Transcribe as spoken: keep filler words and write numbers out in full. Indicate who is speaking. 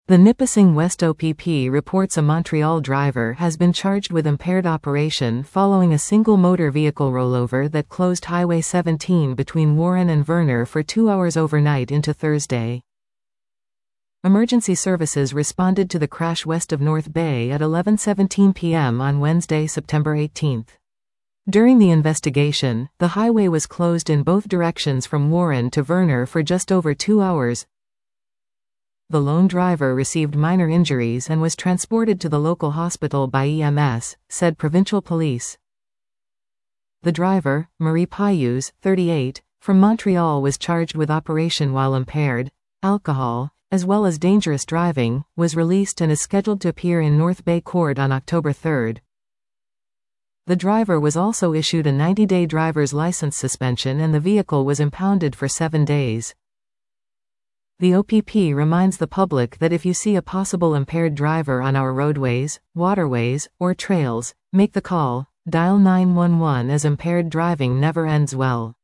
Speaker 1: The Nipissing West O P P reports a Montreal driver has been charged with impaired operation following a single motor vehicle rollover that closed Highway seventeen between Warren and Verner for two hours overnight into Thursday. Emergency services responded to the crash west of North Bay at eleven seventeen p m on Wednesday, September eighteenth. During the investigation, the highway was closed in both directions from Warren to Verner for just over two hours. The lone driver received minor injuries and was transported to the local hospital by E M S, said provincial police. The driver, Marie Payus, thirty-eight, from Montreal was charged with operation while impaired, alcohol, as well as dangerous driving, was released and is scheduled to appear in North Bay Court on October third. The driver was also issued a ninety-day driver's license suspension and the vehicle was impounded for seven days. The O P P reminds the public that if you see a possible impaired driver on our roadways, waterways, or trails, make the call, dial nine one one as impaired driving never ends well.